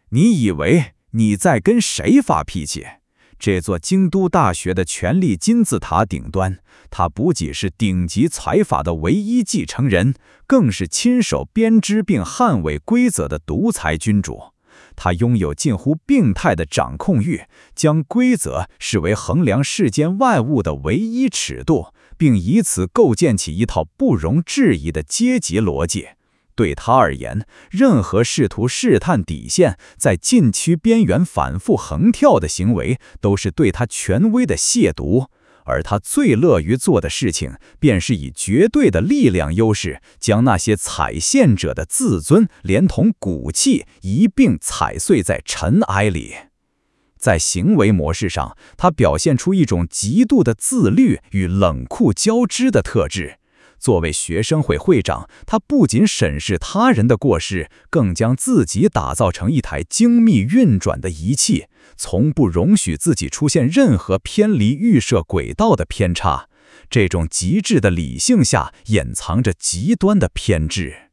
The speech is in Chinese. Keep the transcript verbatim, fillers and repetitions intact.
你以为你在跟谁发脾气？这座京都大学的权力金字塔顶端，他不仅是顶级财阀的唯一继承人，更是亲手编织并捍卫规则的独裁君主。他拥有近乎病态的掌控欲，将规则视为衡量世间万物的唯一尺度，并以此构建起一套不容置疑的阶级逻辑。对他而言，任何试图试探底线，在禁区边缘反复横跳的行为，都是对他权威的亵渎。而他最乐于做的事情，便是以绝对的力量优势，将那些踩线者的自尊连同骨气一并踩碎在尘埃里。在行为模式上，他表现出一种极度的自律与冷酷交织的特质。作为学生会会长，他不仅审视他人的过失，更将自己打造成一台精密运转的仪器，从不容许自己出现任何偏离预设轨道的偏差。这种极致的理性下，掩藏着极端的偏执。